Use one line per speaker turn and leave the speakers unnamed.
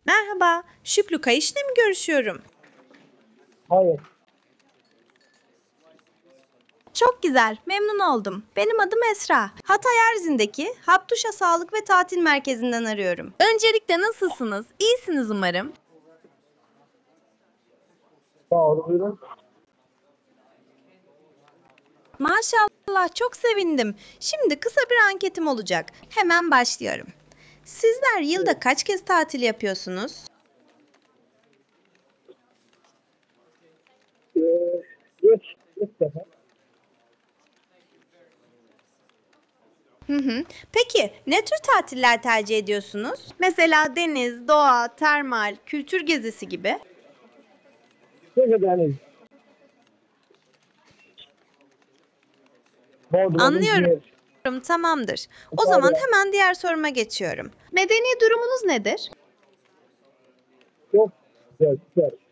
Merhaba, Şükrü Kayış'la mı görüşüyorum?
Hayır.
Çok güzel, memnun oldum. Benim adım Esra. Hatay Erzin'deki Haptuşa Sağlık ve Tatil Merkezi'nden arıyorum. Öncelikle nasılsınız? İyisiniz umarım.
Sağ olun. Buyurun.
Maşallah, çok sevindim. Şimdi kısa bir anketim olacak. Hemen başlıyorum. Sizler yılda kaç kez tatil yapıyorsunuz?
Ee, Üç sefer.
Hı hı. Peki, ne tür tatiller tercih ediyorsunuz? Mesela deniz, doğa, termal, kültür gezisi gibi.
Tek deniz. Bodrum,
Anlıyorum.
İzmir,
Tamamdır. O zaman
Antalya.
hemen diğer soruma geçiyorum. Medeni durumunuz nedir?
Çok güzel, süper.